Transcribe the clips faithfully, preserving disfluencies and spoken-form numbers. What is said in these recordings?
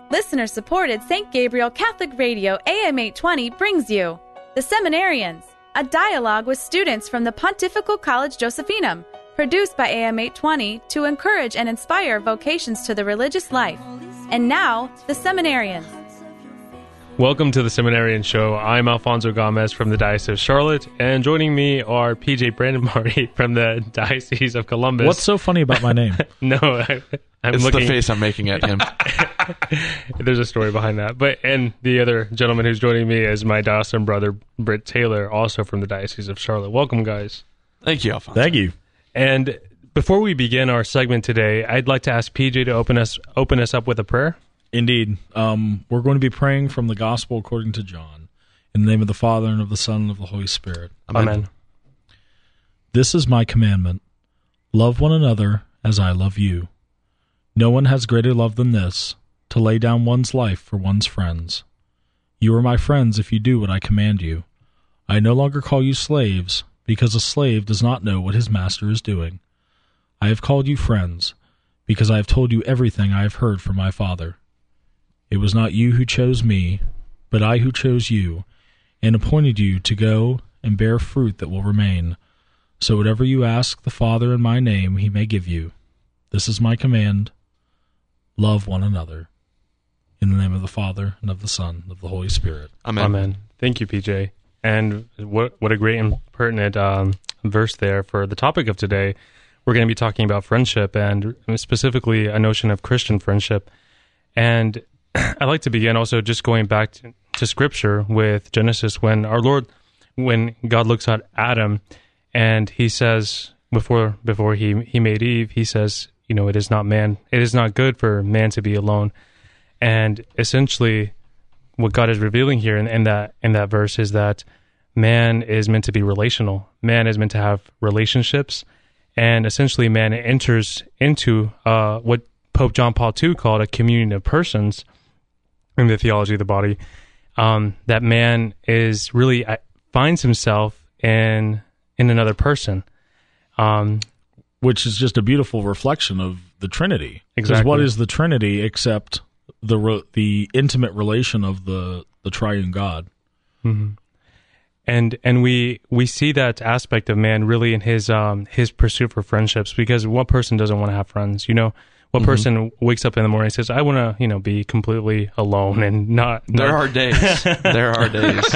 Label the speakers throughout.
Speaker 1: Listener-supported Saint Gabriel Catholic Radio A M eight twenty brings you The Seminarians, a dialogue with students from the Pontifical College Josephinum, produced by A M eight twenty to encourage and inspire vocations to the religious life. And now, The Seminarians.
Speaker 2: Welcome to The Seminarian Show. I'm Alfonso Gomez from the Diocese of Charlotte, and joining me are P J Brandon Marty from the Diocese of Columbus.
Speaker 3: What's so funny about my name?
Speaker 2: no, I, I'm
Speaker 4: it's
Speaker 2: looking...
Speaker 4: the face I'm making at him.
Speaker 2: There's a story behind that. But and the other gentleman who's joining me is my diocesan brother, Britt Taylor, also from the Diocese of Charlotte. Welcome, guys.
Speaker 4: Thank you, Alfonso.
Speaker 3: Thank you.
Speaker 2: And before we begin our segment today, I'd like to ask P J to open us open us up with a prayer.
Speaker 3: Indeed. Um, we're going to be praying from the Gospel according to John. In the name of the Father, and of the Son, and of the Holy Spirit.
Speaker 2: Amen. Amen.
Speaker 3: This is my commandment. Love one another as I love you. No one has greater love than this, to lay down one's life for one's friends. You are my friends if you do what I command you. I no longer call you slaves, because a slave does not know what his master is doing. I have called you friends, because I have told you everything I have heard from my Father. It was not you who chose me, but I who chose you, and appointed you to go and bear fruit that will remain. So whatever you ask the Father in my name, he may give you. This is my command. Love one another. In the name of the Father, and of the Son, and of the Holy Spirit.
Speaker 4: Amen.
Speaker 2: Amen. Thank you, P J. And what what a great and pertinent um, verse there for the topic of today. We're going to be talking about friendship, and specifically a notion of Christian friendship. And I'd like to begin also just going back to, to Scripture with Genesis, when our Lord, when God looks at Adam, and he says, before before he, he made Eve, he says, you know, it is not man, it is not good for man to be alone. And essentially, what God is revealing here in, in that in that verse is that man is meant to be relational. Man is meant to have relationships, and essentially, man enters into uh, what Pope John Paul the Second called a communion of persons in the theology of the body. Um, that man is really uh, finds himself in in another person, um,
Speaker 3: which is just a beautiful reflection of the Trinity.
Speaker 2: Exactly.
Speaker 3: Because what is the Trinity except the re- the intimate relation of the, the triune God?
Speaker 2: Mm-hmm. And and we we see that aspect of man really in his um his pursuit for friendships, because what person doesn't want to have friends? You know, what mm-hmm. person wakes up in the morning and says, "I want to, you know, be completely alone and not." not...
Speaker 4: There are days. There are days.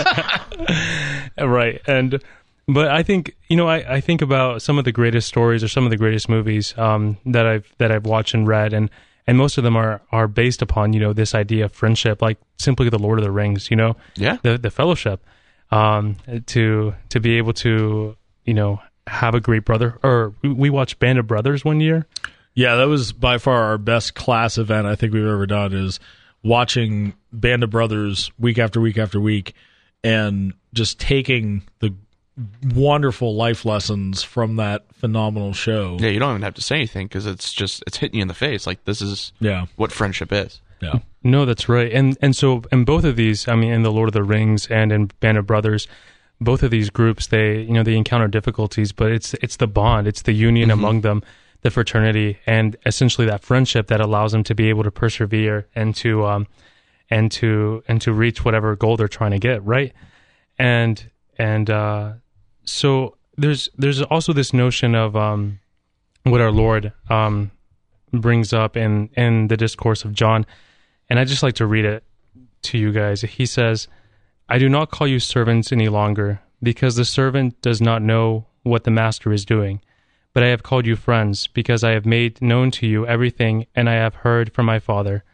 Speaker 2: Right. And but I think, you know, I, I think about some of the greatest stories or some of the greatest movies um that I've that I've watched and read, and and most of them are are based upon, you know, this idea of friendship, like simply the Lord of the Rings. You know,
Speaker 4: yeah,
Speaker 2: the the fellowship. Um, to to be able to, you know, have a great brother. Or we watched Band of Brothers one year.
Speaker 3: Yeah, that was by far our best class event I think we've ever done, is watching Band of Brothers week after week after week, and just taking the wonderful life lessons from that phenomenal show.
Speaker 4: Yeah, you don't even have to say anything, because it's just, it's hitting you in the face. Like, this is
Speaker 3: yeah.
Speaker 4: what friendship is.
Speaker 3: Yeah.
Speaker 2: No, that's right. And and so in both of these, I mean, in the Lord of the Rings and in Band of Brothers, both of these groups, they, you know, they encounter difficulties, but it's it's the bond, it's the union mm-hmm. among them, the fraternity, and essentially that friendship that allows them to be able to persevere and to um and to and to reach whatever goal they're trying to get, right? And and uh, so there's there's also this notion of um what our Lord um brings up in in the discourse of John. And I'd just like to read it to you guys. He says, "I do not call you servants any longer, because the servant does not know what the master is doing. But I have called you friends, because I have made known to you everything, and I have heard from my Father."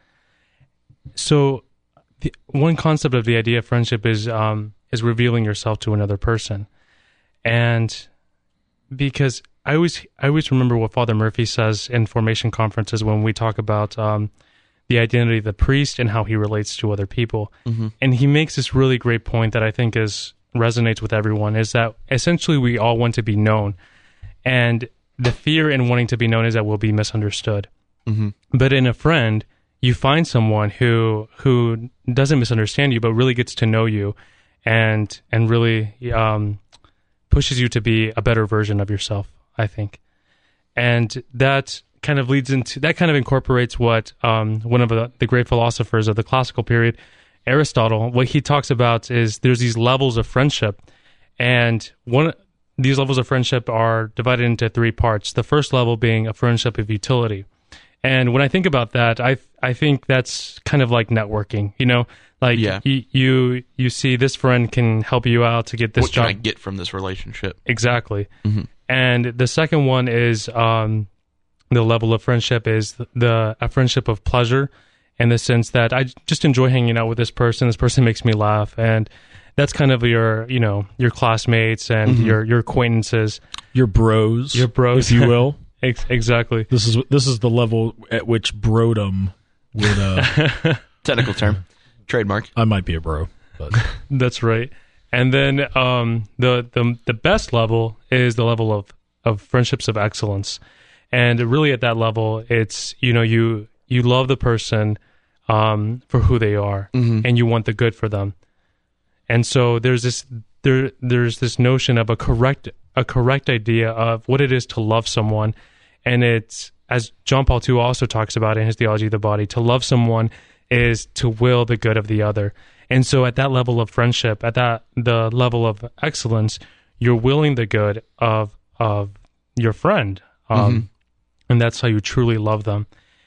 Speaker 2: So the, one concept of the idea of friendship is um, is revealing yourself to another person. And because I always, I always remember what Father Murphy says in formation conferences when we talk about Um, the identity of the priest and how he relates to other people. Mm-hmm. And he makes this really great point that I think is resonates with everyone, is that essentially we all want to be known. And the fear in wanting to be known is that we'll be misunderstood. Mm-hmm. But in a friend, you find someone who who doesn't misunderstand you, but really gets to know you and and really um, pushes you to be a better version of yourself, I think. And that kind of leads into that kind of incorporates what um, one of the, the great philosophers of the classical period, Aristotle, what he talks about is there's these levels of friendship, and one these levels of friendship are divided into three parts. The first level being a friendship of utility. And when I think about that, I I think that's kind of like networking, you know, like
Speaker 4: Yeah.
Speaker 2: you, you you see this friend can help you out to get this
Speaker 4: What
Speaker 2: job.
Speaker 4: can I get from this relationship?
Speaker 2: Exactly.
Speaker 4: Mhm.
Speaker 2: And the second one is um, the level of friendship is the a friendship of pleasure, in the sense that I just enjoy hanging out with this person. This person makes me laugh, and that's kind of your you know your classmates and
Speaker 4: Mhm.
Speaker 2: your your acquaintances,
Speaker 3: Your bros,
Speaker 2: your bros,
Speaker 3: if you will.
Speaker 2: Ex- exactly.
Speaker 3: This is this is the level at which brodom would. Uh,
Speaker 4: Technical term. Trademark.
Speaker 3: I might be a bro, but
Speaker 2: That's right. And then um, the, the the best level is the level of, of friendships of excellence. And really at that level, it's, you know, you you love the person um, for who they are,
Speaker 4: Mhm.
Speaker 2: and you want the good for them. And so there's this there there's this notion of a correct a correct idea of what it is to love someone. And it's, as John Paul the Second also talks about in his Theology of the Body, to love someone is to will the good of the other. And so at that level of friendship, at that the level of excellence, you're willing the good of of your friend. Um,
Speaker 4: Mhm.
Speaker 2: And that's how you truly love them.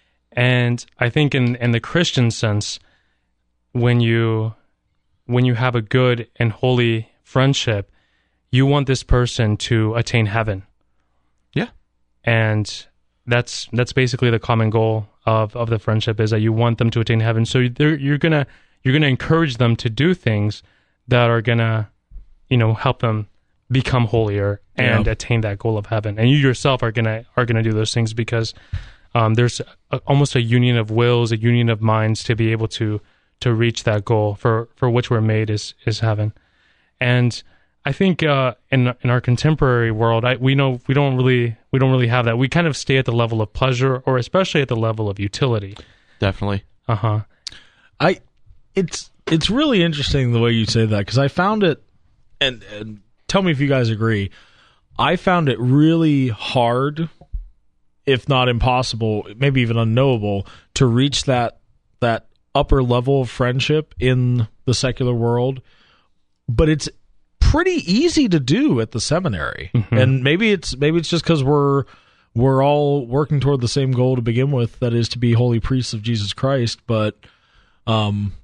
Speaker 2: And I think in, in the Christian sense, when you when you have a good and holy friendship, you want this person to attain heaven.
Speaker 4: Yeah.
Speaker 2: And that's that's basically the common goal of, of the friendship, is that you want them to attain heaven. So you're, you're gonna you're gonna encourage them to do things that are gonna, you know, help them become holier and
Speaker 3: Yeah.
Speaker 2: attain that goal of heaven. And you yourself are gonna are gonna do those things because um, there's a, almost a union of wills, a union of minds to be able to to reach that goal for, for which we're made is is heaven. And I think uh, in in our contemporary world, I, we know we don't really we don't really have that. We kind of stay at the level of pleasure, or especially at the level of utility.
Speaker 4: Definitely.
Speaker 2: Uh huh.
Speaker 3: I it's it's really interesting the way you say that, because I found it, and, and tell me if you guys agree. I found it really hard, if not impossible, maybe even unknowable, to reach that that upper level of friendship in the secular world. But it's pretty easy to do at the seminary.
Speaker 2: Mm-hmm.
Speaker 3: And maybe it's maybe it's just because we're we're all working toward the same goal to begin with, that is to be holy priests of Jesus Christ. But um,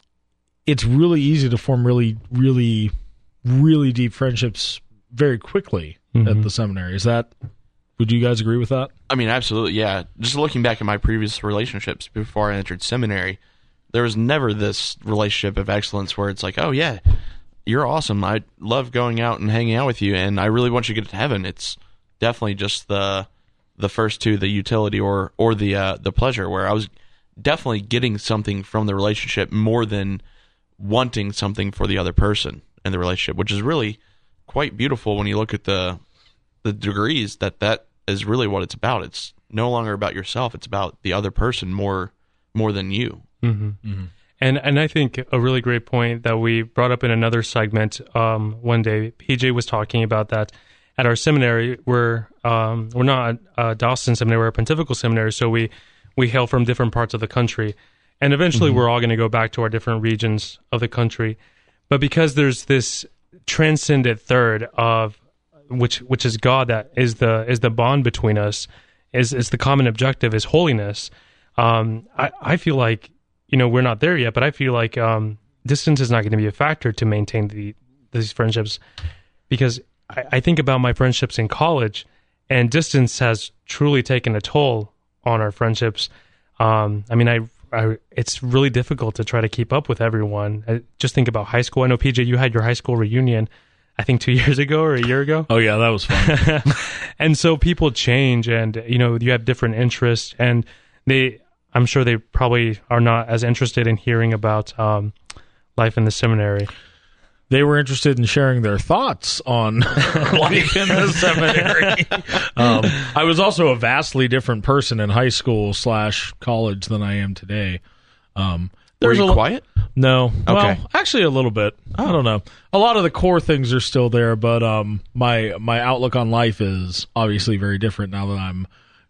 Speaker 3: it's really easy to form really, really, really deep friendships very quickly
Speaker 2: Mhm.
Speaker 3: at the seminary. Is that? Would you guys agree with that?
Speaker 4: I mean, absolutely, yeah. Just looking back at my previous relationships before I entered seminary, there was never this relationship of excellence where it's like, oh, yeah, you're awesome. I love going out and hanging out with you, and I really want you to get to heaven. It's definitely just the the first two, the utility or or the uh, the pleasure, where I was definitely getting something from the relationship more than wanting something for the other person in the relationship, which is really quite beautiful when you look at the the degrees that that is really what it's about. It's no longer about yourself. It's about the other person more more than you.
Speaker 2: Mm-hmm. Mm-hmm. And and I think a really great point that we brought up in another segment um, one day, P J was talking about that at our seminary. We're um, we're not a Dawson Seminary, we're a Pontifical Seminary, so we we hail from different parts of the country, and eventually mm-hmm. we're all going to go back to our different regions of the country. But because there's this transcendent third of which which is God, that is the is the bond between us, is is the common objective, is holiness. Um, I I feel like, you know, we're not there yet, but I feel like um, distance is not going to be a factor to maintain the these friendships, because I, I think about my friendships in college, and distance has truly taken a toll on our friendships. Um, I mean, I, I it's really difficult to try to keep up with everyone. I just think about high school. I know, P J, you had your high school reunion, I think two years ago or a year ago.
Speaker 3: Oh yeah, that was fun.
Speaker 2: And so people change, and you know, you have different interests, and they. I'm sure they probably are not as interested in hearing about um, life in the seminary.
Speaker 3: They were interested in sharing their thoughts on life in the seminary. um, I was also a vastly different person in high school slash college than I am today. Um,
Speaker 4: Were
Speaker 3: there's
Speaker 4: you
Speaker 3: a,
Speaker 4: quiet?
Speaker 3: No.
Speaker 4: Okay.
Speaker 3: Well, actually a little bit. I don't know. A lot of the core things are still there, but um, my my outlook on life is obviously very different now that I'm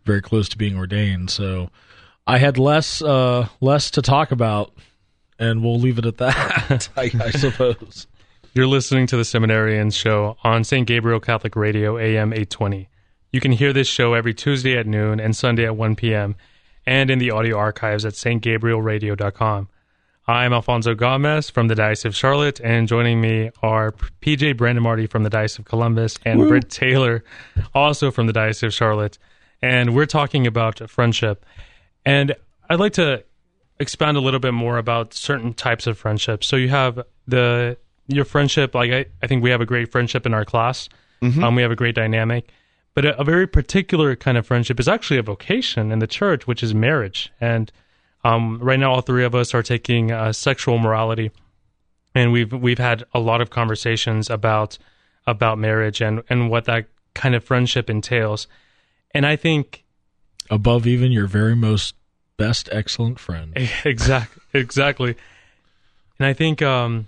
Speaker 3: very close to being ordained. So I had less uh, less to talk about, and we'll leave it at that, I, I suppose.
Speaker 2: You're listening to the Seminarians Show on Saint Gabriel Catholic Radio, A M eight twenty. You can hear this show every Tuesday at noon and Sunday at one p.m., and in the audio archives at s t gabriel radio dot com. I'm Alfonso Gomez from the Diocese of Charlotte, and joining me are P J Brandemarty from the Diocese of Columbus and
Speaker 3: Woo.
Speaker 2: Britt Taylor, also from the Diocese of Charlotte. And we're talking about friendship. And I'd like to expound a little bit more about certain types of friendships. So you have the your friendship, like I, I think we have a great friendship in our class. Mm-hmm. Um, we have a great dynamic. But a, a very particular kind of friendship is actually a vocation in the church, which is marriage. And Um, right now, all three of us are taking uh, sexual morality, and we've we've had a lot of conversations about about marriage and, and what that kind of friendship entails. And I think
Speaker 3: above even your very most best excellent friend.
Speaker 2: Exactly, exactly. And I think um,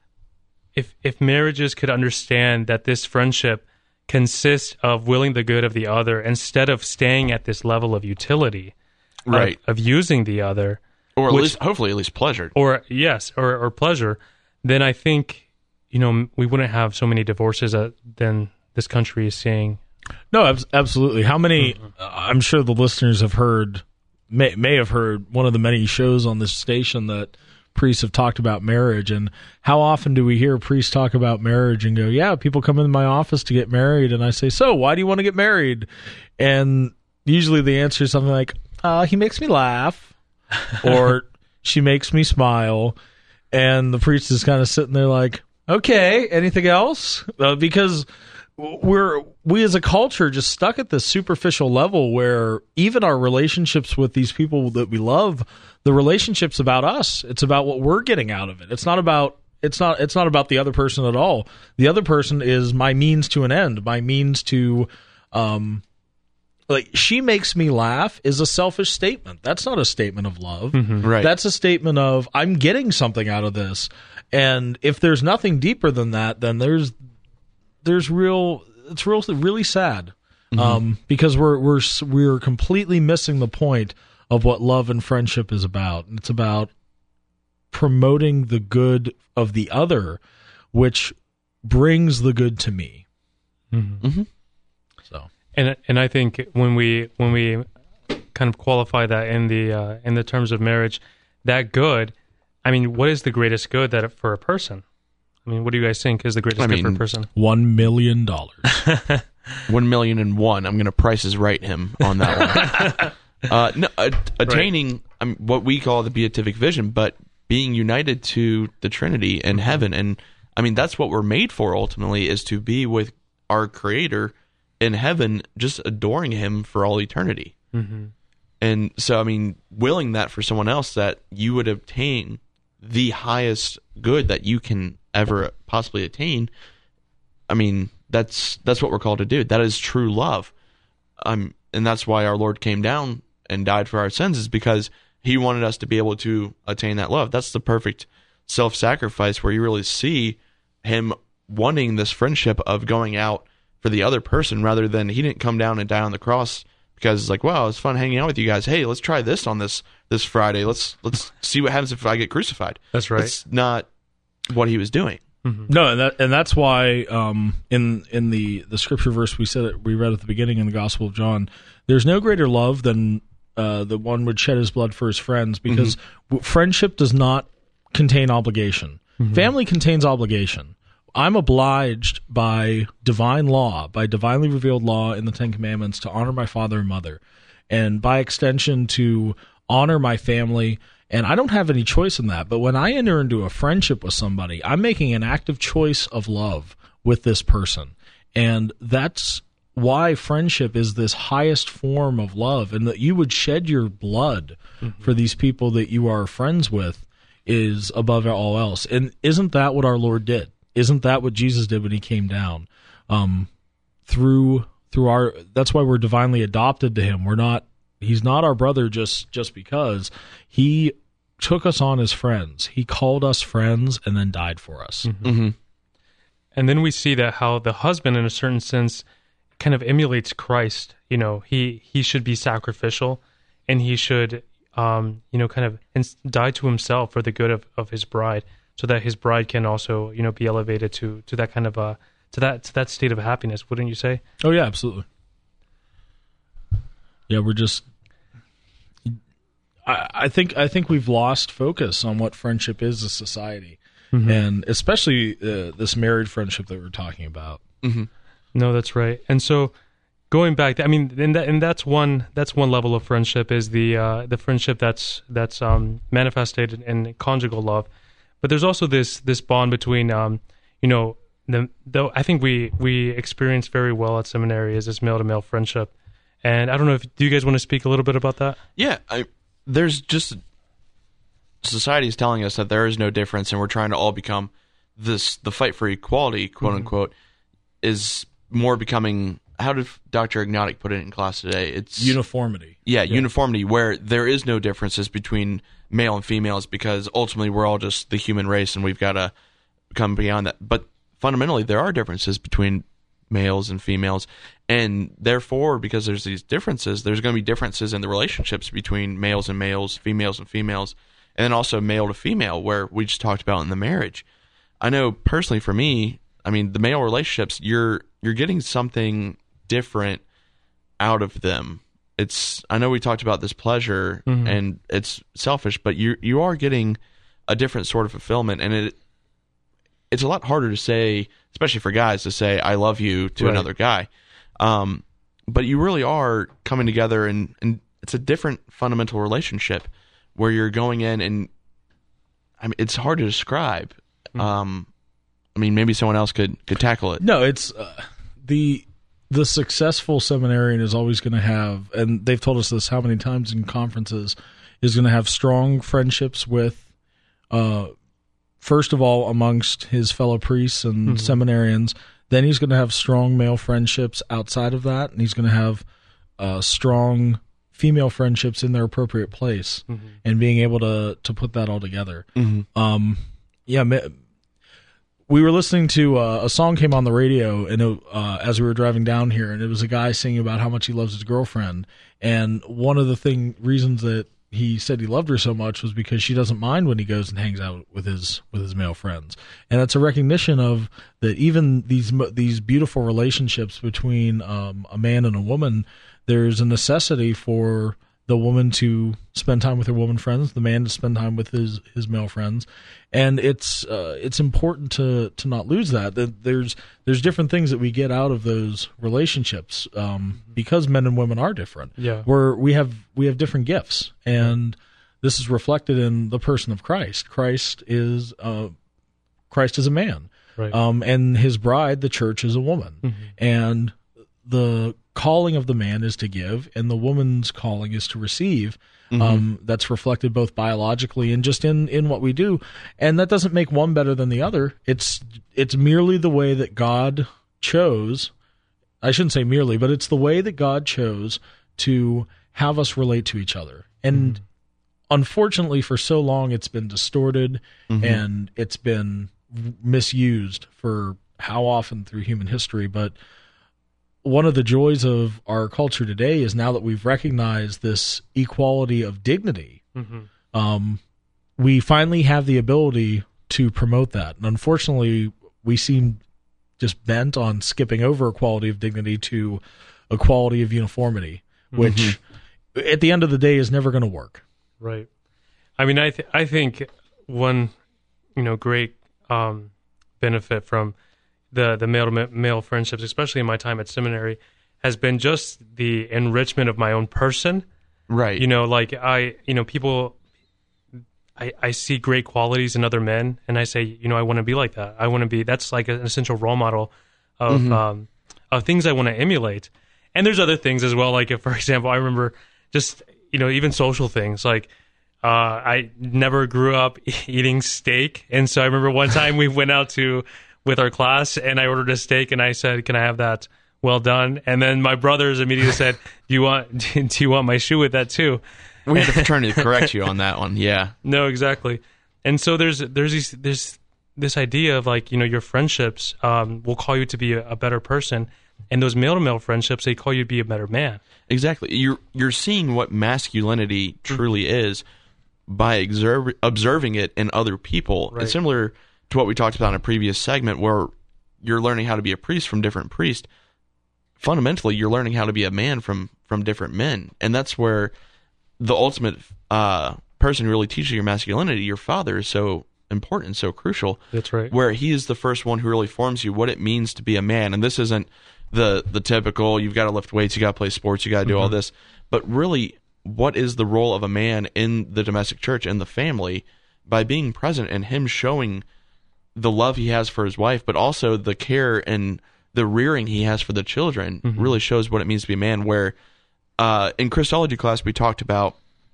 Speaker 2: if if marriages could understand that this friendship consists of willing the good of the other instead of staying at this level of utility.
Speaker 4: Right.
Speaker 2: Of, of using the other.
Speaker 4: Or at
Speaker 2: which,
Speaker 4: least, hopefully, at least pleasure.
Speaker 2: Or, yes, or, or pleasure, then I think, you know, we wouldn't have so many divorces uh, than this country is seeing.
Speaker 3: No, ab- absolutely. How many, mm-hmm. uh, I'm sure the listeners have heard, may, may have heard one of the many shows on this station that priests have talked about marriage, and how often do we hear priests talk about marriage and go, yeah, people come into my office to get married, and I say, so, why do you want to get married? And usually the answer is something like, Uh, he makes me laugh, or she makes me smile, and the priest is kind of sitting there like, okay, anything else? Uh, because we're we as a culture just stuck at this superficial level where even our relationships with these people that we love, the relationship's about us. It's about what we're getting out of it. It's not about it's not it's not about the other person at all. The other person is my means to an end, my means to um. Like, she makes me laugh is a selfish statement. That's not a statement of love.
Speaker 2: Mm-hmm.
Speaker 4: Right.
Speaker 3: That's a statement of, I'm getting something out of this. And if there's nothing deeper than that, then there's there's real, it's real, really sad. Mm-hmm. Um, because we're, we're, we're completely missing the point of what love and friendship is about. And it's about promoting the good of the other, which brings the good to me.
Speaker 2: Mm-hmm.
Speaker 3: Mm-hmm. So.
Speaker 2: And and I think when we when we kind of qualify that in the uh, in the terms of marriage, that good, I mean, what is the greatest good that for a person? I mean, what do you guys think is the greatest
Speaker 4: I
Speaker 2: good
Speaker 4: mean,
Speaker 2: for a person?
Speaker 3: One million dollars.
Speaker 4: One million and one. I'm going to Price's Right him on that one. uh, no, uh, attaining right. I mean, what we call the beatific vision, but being united to the Trinity and heaven, and I mean that's what we're made for. Ultimately, is to be with our Creator in heaven, just adoring Him for all eternity.
Speaker 2: Mm-hmm.
Speaker 4: And so, I mean, willing that for someone else, that you would obtain the highest good that you can ever possibly attain. I mean, that's that's what we're called to do. That is true love. Um, and that's why our Lord came down and died for our sins, is because He wanted us to be able to attain that love. That's the perfect self-sacrifice where you really see Him wanting this friendship of going out for the other person, rather than He didn't come down and die on the cross because it's like, wow, it's fun hanging out with you guys. Hey, let's try this on this this Friday. Let's let's see what happens if I get crucified.
Speaker 2: That's right.
Speaker 4: That's not what He was doing.
Speaker 2: Mm-hmm.
Speaker 3: No, and that and that's why um, in in the, the scripture verse we said it, we read at the beginning in the Gospel of John, there's no greater love than uh, the one would shed his blood for his friends, because mm-hmm. friendship does not contain obligation. Mm-hmm. Family contains obligation. I'm obliged by divine law, by divinely revealed law in the Ten Commandments, to honor my father and mother, and by extension to honor my family. And I don't have any choice in that. But when I enter into a friendship with somebody, I'm making an active choice of love with this person. And that's why friendship is this highest form of love, and that you would shed your blood mm-hmm. for these people that you are friends with is above all else. And isn't that what our Lord did? Isn't that what Jesus did when He came down? Um, through through our that's why we're divinely adopted to Him. We're not He's not our brother just just because. He took us on as friends. He called us friends and then died for us.
Speaker 2: Mm-hmm.
Speaker 4: Mm-hmm.
Speaker 2: And then we see that how the husband, in a certain sense, kind of emulates Christ. You know, he he should be sacrificial, and he should um, you know kind of ins- die to himself for the good of, of his bride, so that his bride can also you know be elevated to to that kind of uh to that to that state of happiness. Wouldn't you say?
Speaker 3: Oh yeah, absolutely. Yeah, we're just. I, I think I think we've lost focus on what friendship is as society, mm-hmm. and especially uh, this married friendship that we're talking about.
Speaker 2: Mm-hmm. No, that's right. And so, going back, I mean, and that and that's one that's one level of friendship is the uh, the friendship that's that's um, manifested in conjugal love. But there's also this this bond between, um, you know, the though I think we we experience very well at seminary is this male to male friendship. And I don't know if do you guys want to speak a little bit about that?
Speaker 4: Yeah, I, there's just society is telling us that there is no difference, and we're trying to all become this. The fight for equality, quote mm-hmm. unquote, is more becoming. How did Doctor Ignatic put it in class today? It's
Speaker 3: uniformity.
Speaker 4: Yeah, yeah, uniformity, where there is no differences between male and females, because ultimately we're all just the human race, and we've got to come beyond that. But fundamentally, there are differences between males and females, and therefore, because there's these differences, there's going to be differences in the relationships between males and males, females and females, and then also male to female, where we just talked about in the marriage. I know personally for me, I mean, the male relationships, you're you're getting something different out of them. It's I know we talked about this pleasure, mm-hmm. and it's selfish, but you you are getting a different sort of fulfillment, and it it's a lot harder to say, especially for guys, to say I love you to right. another guy. Um, but you really are coming together, and, and it's a different fundamental relationship where you're going in, and I mean, it's hard to describe. Mm-hmm. Um, I mean, maybe someone else could, could tackle it.
Speaker 3: No, it's uh, the the successful seminarian is always going to have, and they've told us this how many times in conferences, is going to have strong friendships with, uh, first of all, amongst his fellow priests and mm-hmm. seminarians. Then he's going to have strong male friendships outside of that, and he's going to have uh, strong female friendships in their appropriate place, mm-hmm. and being able to to put that all together. Mm-hmm. Um, yeah. We were listening to uh, a song came on the radio, and it, uh, as we were driving down here, and it was a guy singing about how much he loves his girlfriend. And one of the thing reasons that he said he loved her so much was because she doesn't mind when he goes and hangs out with his with his male friends, and that's a recognition of that even these these beautiful relationships between um, a man and a woman, there's a necessity for the woman to spend time with her woman friends, the man to spend time with his, his male friends, and it's uh, it's important to to not lose that. That there's there's different things that we get out of those relationships um, because men and women are different.
Speaker 2: Yeah,
Speaker 3: where we have we have different gifts, and this is reflected in the person of Christ. Christ is uh, Christ is a man,
Speaker 2: right?
Speaker 3: Um, and his bride, the church, is a woman, mm-hmm. and the calling of the man is to give, and the woman's calling is to receive. Mm-hmm. Um, that's reflected both biologically and just in, in what we do. And that doesn't make one better than the other. It's it's merely the way that God chose. I shouldn't say merely, but it's the way that God chose to have us relate to each other. And mm-hmm. unfortunately, for so long, it's been distorted, mm-hmm. and it's been misused for how often through human history. But one of the joys of our culture today is now that we've recognized this equality of dignity, mm-hmm. um, we finally have the ability to promote that. And unfortunately, we seem just bent on skipping over equality of dignity to equality of uniformity, which mm-hmm. at the end of the day is never going to work.
Speaker 2: Right. I mean, I th- I think one, you know, great um, benefit from the the male to male friendships, especially in my time at seminary, has been just the enrichment of my own person.
Speaker 4: Right.
Speaker 2: You know, like I, you know, people, I, I see great qualities in other men, and I say, you know, I want to be like that. I want to be, that's like an essential role model of, mm-hmm. um, of things I want to emulate. And there's other things as well. Like, if, for example, I remember just, you know, even social things like, uh, I never grew up eating steak. And so I remember one time we went out to, with our class, and I ordered a steak, and I said, "Can I have that well done?" And then my brothers immediately said, "Do you want do you want my shoe with that too?"
Speaker 4: We had the fraternity to correct you on that one. Yeah.
Speaker 2: No, exactly. And so there's there's these, there's this idea of, like, you know, your friendships um, will call you to be a, a better person, And those male-to-male friendships, they call you to be a better man.
Speaker 4: Exactly. You're you're seeing what masculinity truly is by observe, observing it in other people.
Speaker 2: Right.
Speaker 4: It's similar to what we talked about in a previous segment where you're learning how to be a priest from different priests. Fundamentally, you're learning how to be a man from, from different men. And that's where the ultimate uh, person who really teaches your masculinity, your father, is so important, so crucial.
Speaker 2: That's right.
Speaker 4: Where he is the first one who really forms you what it means to be a man. And this isn't the the typical, you've got to lift weights, you got to play sports, you got to do mm-hmm. all this. But really, what is the role of a man in the domestic church, in the family, by being present and him showing the love he has for his wife, but also the care and the rearing he has for the children mm-hmm. really shows what it means to be a man. Where uh, in Christology class, we talked about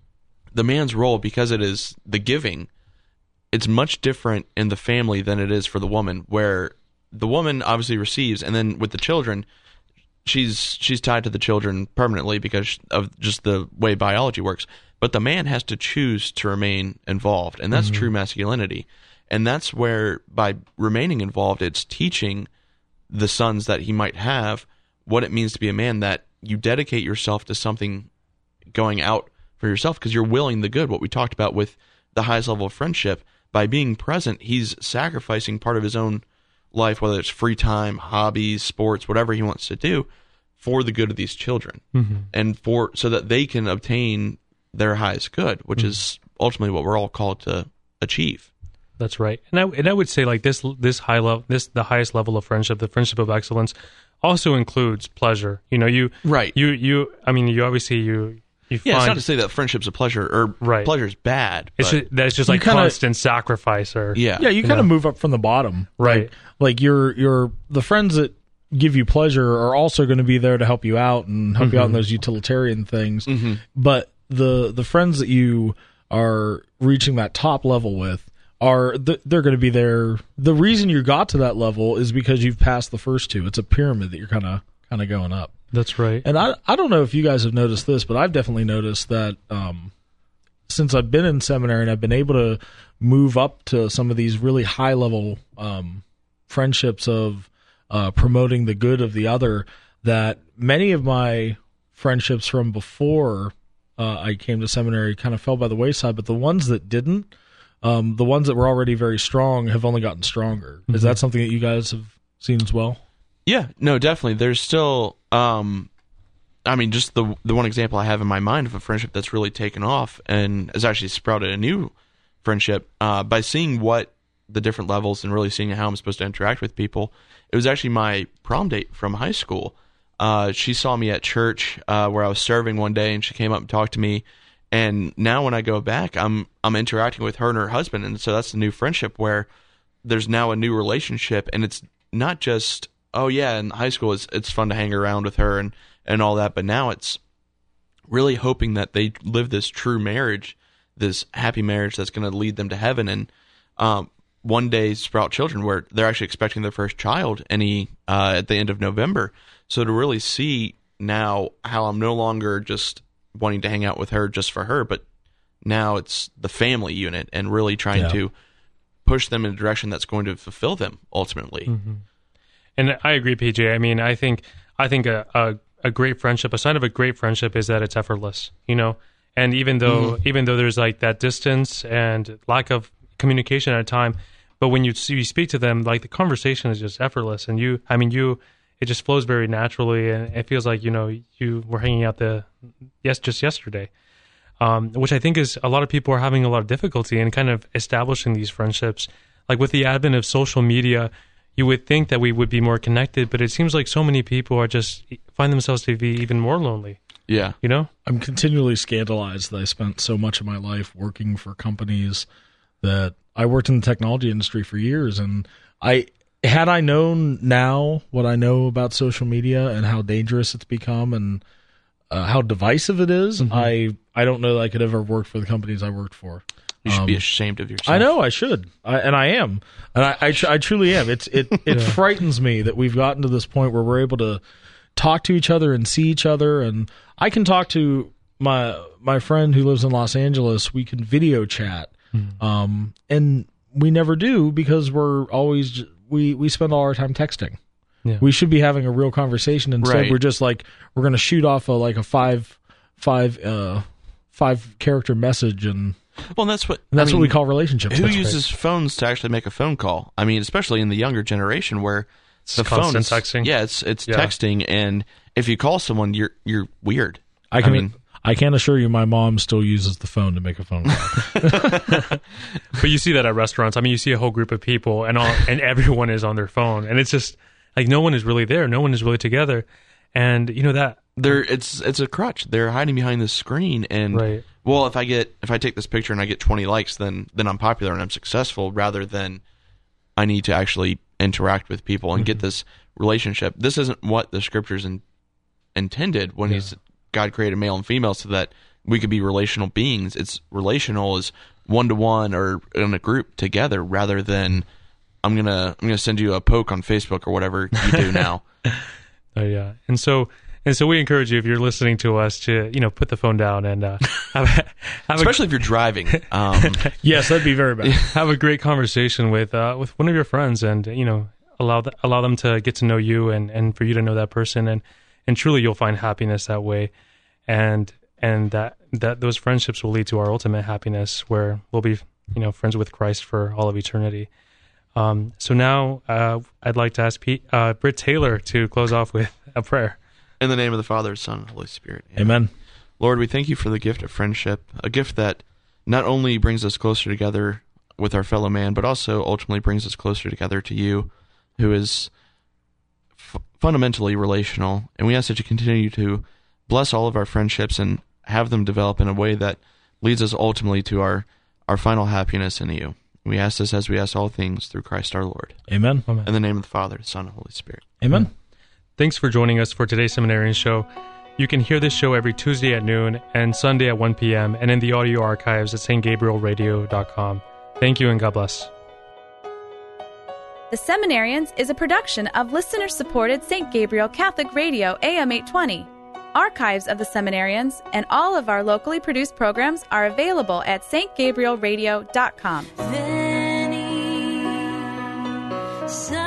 Speaker 4: the man's role, because it is the giving. It's much different in the family than it is for the woman, where the woman obviously receives, and then with the children, she's she's tied to the children permanently because of just the way biology works. But the man has to choose to remain involved, and that's mm-hmm. true masculinity. And that's where, by remaining involved, it's teaching the sons that he might have what it means to be a man, that you dedicate yourself to something going out for yourself because you're willing the good, what we talked about with the highest level of friendship. By being present, he's sacrificing part of his own life, whether it's free time, hobbies, sports, whatever he wants to do, for the good of these children, mm-hmm. and for so that they can obtain their highest good, which mm-hmm. is ultimately what we're all called to achieve.
Speaker 2: That's right. And I and I would say like this this high level this the highest level of friendship, the friendship of excellence, also includes pleasure. You know, you
Speaker 4: right.
Speaker 2: You you I mean, you obviously you. You
Speaker 4: yeah,
Speaker 2: find,
Speaker 4: it's not to say that friendship's a pleasure or
Speaker 2: right.
Speaker 4: pleasure's bad.
Speaker 2: It's just, that's just like
Speaker 3: kinda,
Speaker 2: constant sacrifice, or
Speaker 4: yeah,
Speaker 3: yeah. You, you kind of move up from the bottom,
Speaker 2: right?
Speaker 3: Like, like your your the friends that give you pleasure are also going to be there to help you out and help mm-hmm. you out in those utilitarian things. Mm-hmm. But the the friends that you are reaching that top level with are they're going to be there. The reason you got to that level is because you've passed the first two. It's a pyramid that you're kind of kind of going up.
Speaker 2: That's right.
Speaker 3: And I I don't know if you guys have noticed this, but I've definitely noticed that um, since I've been in seminary and I've been able to move up to some of these really high level um, friendships of uh, promoting the good of the other, that many of my friendships from before uh, I came to seminary kind of fell by the wayside, but the ones that didn't, um, the ones that were already very strong have only gotten stronger. Mm-hmm. Is that something that you guys have seen as well?
Speaker 4: Yeah, no, definitely. There's still, um, I mean, just the the one example I have in my mind of a friendship that's really taken off and has actually sprouted a new friendship uh, by seeing what the different levels and really seeing how I'm supposed to interact with people. It was actually my prom date from high school. Uh, she saw me at church uh, where I was serving one day, and she came up and talked to me. And now when I go back, I'm I'm interacting with her and her husband, and so that's the new friendship where there's now a new relationship, and it's not just, oh yeah, in high school it's it's fun to hang around with her and, and all that, but now it's really hoping that they live this true marriage, this happy marriage that's going to lead them to heaven, and um, one day sprout children where they're actually expecting their first child any uh, at the end of November. So to really see now how I'm no longer just wanting to hang out with her just for her, but now it's the family unit and really trying yeah. to push them in a direction that's going to fulfill them ultimately.
Speaker 2: Mm-hmm. And I agree, P J. I mean, I think I think a, a a great friendship, a sign of a great friendship is that it's effortless, you know. And even though mm-hmm. even though there's like that distance and lack of communication at a time, but when you you speak to them, like the conversation is just effortless, and you, I mean, you, it just flows very naturally, and it feels like, you know, you were hanging out the yes just yesterday, um, which I think is a lot of people are having a lot of difficulty in kind of establishing these friendships. Like with the advent of social media, you would think that we would be more connected, but it seems like so many people are just find themselves to be even more lonely.
Speaker 4: Yeah.
Speaker 2: You know?
Speaker 3: I'm continually scandalized that I spent so much of my life working for companies that I worked in the technology industry for years. And I, had I known now what I know about social media and how dangerous it's become and uh, how divisive it is, mm-hmm. I, I don't know that I could ever work for the companies I worked for.
Speaker 4: You should
Speaker 3: um,
Speaker 4: be ashamed of yourself.
Speaker 3: I know I should, I, and I am, and I, I, tr- I truly am. It's it it yeah. frightens me that we've gotten to this point where we're able to talk to each other and see each other, and I can talk to my my friend who lives in Los Angeles. We can video chat, mm. um, and we never do because we're always we we spend all our time texting.
Speaker 2: Yeah.
Speaker 3: We should be having a real conversation. Instead,
Speaker 4: Right.
Speaker 3: we're just like we're going to shoot off a like a five five uh five character message, and,
Speaker 4: Well, and that's what
Speaker 3: and that's
Speaker 4: I mean,
Speaker 3: what we call relationships.
Speaker 4: Who
Speaker 3: That's
Speaker 4: uses phones to actually make a phone call? I mean, especially in the younger generation where
Speaker 2: It's
Speaker 4: the phone
Speaker 2: constant
Speaker 4: is
Speaker 2: texting.
Speaker 4: Yeah, it's it's
Speaker 2: Yeah.
Speaker 4: texting, and if you call someone, you're you're weird.
Speaker 3: I can I,
Speaker 4: mean,
Speaker 3: can assure you, my mom still uses the phone to make a phone call.
Speaker 2: But you see that at restaurants. I mean, you see a whole group of people, and all, and everyone is on their phone, and it's just like no one is really there. No one is really together, and you know that.
Speaker 4: they're it's it's a crutch. They're hiding behind the screen, and
Speaker 2: Right.
Speaker 4: well, if I get if I take this picture and I get twenty likes, then then I'm popular and I'm successful. Rather than I need to actually interact with people and get this relationship. This isn't what the scriptures in, intended when
Speaker 2: Yeah.
Speaker 4: he's God created male and female so that we could be relational beings. It's relational as one to one or in a group together, rather than I'm gonna I'm gonna send you a poke on Facebook or whatever you do now.
Speaker 2: Oh yeah, and so and so we encourage you, if you're listening to us, to you know put the phone down and uh, have, a- have
Speaker 4: Especially if you're driving. Um,
Speaker 3: Yes, that'd be very bad.
Speaker 2: a have a great conversation with uh, with one of your friends, and you know allow th- allow them to get to know you, and, and for you to know that person, and and truly you'll find happiness that way, and and that that those friendships will lead to our ultimate happiness, where we'll be you know friends with Christ for all of eternity. Um, so now uh, I'd like to ask Pete, uh, Britt Taylor to close off with a prayer.
Speaker 4: in the name of the Father, Son, and Holy Spirit.
Speaker 3: Amen.
Speaker 4: Lord, we thank you for the gift of friendship, a gift that not only brings us closer together with our fellow man, but also ultimately brings us closer together to you, who is f- fundamentally relational. And we ask that you continue to bless all of our friendships and have them develop in a way that leads us ultimately to our, our final happiness in you. We ask this as we ask all things through Christ our Lord.
Speaker 3: Amen.
Speaker 2: Amen.
Speaker 4: In the name of the Father, Son, and Holy Spirit.
Speaker 3: Amen.
Speaker 2: Thanks for joining us for today's Seminarian Show. You can hear this show every Tuesday at noon and Sunday at one p.m. and in the audio archives at st gabriel radio dot com. Thank you and God bless.
Speaker 1: The Seminarians is a production of listener-supported Saint Gabriel Catholic Radio A M eight twenty. Archives of the Seminarians and all of our locally produced programs are available at st gabriel radio dot com.
Speaker 5: Veni,